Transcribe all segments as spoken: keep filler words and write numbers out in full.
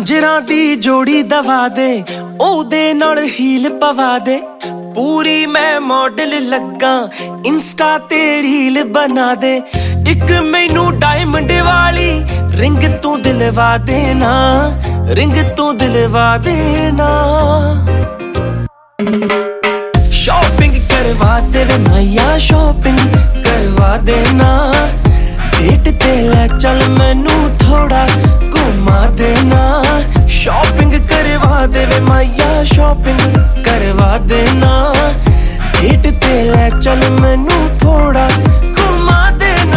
झांजरां दी जोड़ी दवा दे, ओदे नाल हील पवा दे। पूरी मैं मॉडल लगा, इंस्टा ते रील बना दे। इक मैनू डायमंड वाली रिंग तू दिलवा देना, रिंग तू दिलवा देना। शॉपिंग करवा दे वे मैया, शॉपिंग करवा देना। डेट ते ले चल मैनू थोड़ा घुमा देना। शॉपिंग करवा दे वे मैया, शॉपिंग करवा देना। डेट ते ले चल मैनू थोड़ा घुमा देना।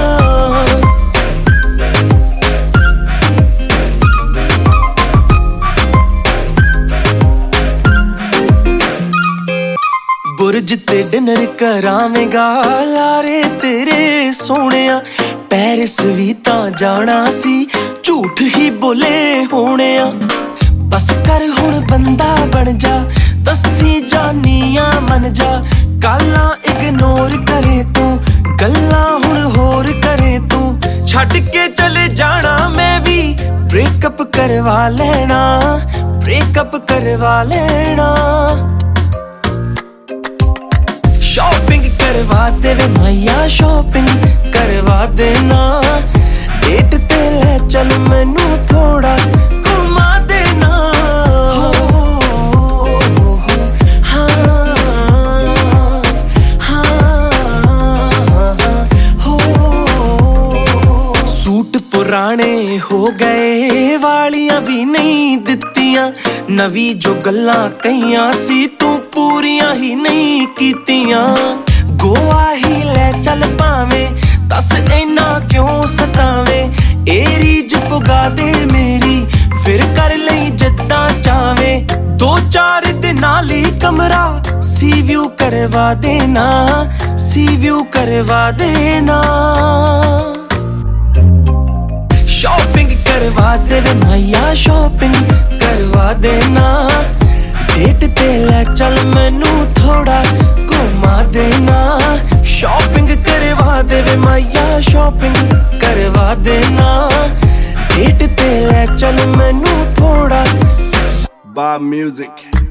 बुरज ते डिनर करावेगा लारे तेरे सोहणिया। पेरिस भी तां जाना सी, झूठ ही बोले होने आ। बस कर हुण बंदा बन जा, दसी जानिया मन जा। गालां इग्नोर करे तू, गल्लां हुण होर करे तू। छड्ड के चले जाना मैं भी, ब्रेकअप करवा लेना, ब्रेकअप करवा लेना। शॉपिंग करवा दे वे मैया, शॉपिंग करवा देना। डेट ते ले चल मैनू थोड़ा घुमा देना। हो, हो, हो, हाँ, हाँ, हो। सूट पुराने हो गए, वालियां भी नहीं दित्तियां। नवी जो गल्लां कहियां सी, तू पूरियां ही नहीं कीतियां। गोवा ही ले चल पावें, दस इना क्यों सतावे। ए रीज पुगा दे मेरी, फिर कर लई जिद्दां चावे। दो चार दिनां लई कमरा सी व्यू करवा देना, सी व्यू करवा देना। शॉपिंग करवा दे वे मैया, शॉपिंग करवा देना। डेट ते ले चल मैनू थोड़ा घुमा देना। शॉपिंग करवा दे वे मैया, शॉपिंग करवा देना। डेट ते ले चल मैनू थोड़ा। Bob Music।